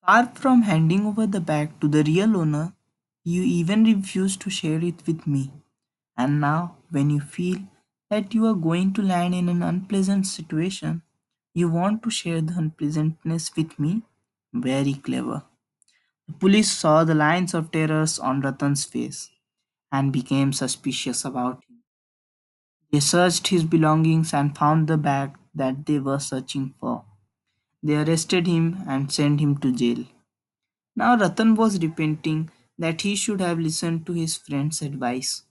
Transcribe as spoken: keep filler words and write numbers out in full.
Far from handing over the bag to the real owner, you even refuse to share it with me. And now, when you feel that you are going to land in an unpleasant situation, you want to share the unpleasantness with me? Very clever. The police saw the lines of terrors on Ratan's face and became suspicious about him. They searched his belongings and found the bag that they were searching for. They arrested him and sent him to jail. Now Ratan was repenting that he should have listened to his friend's advice.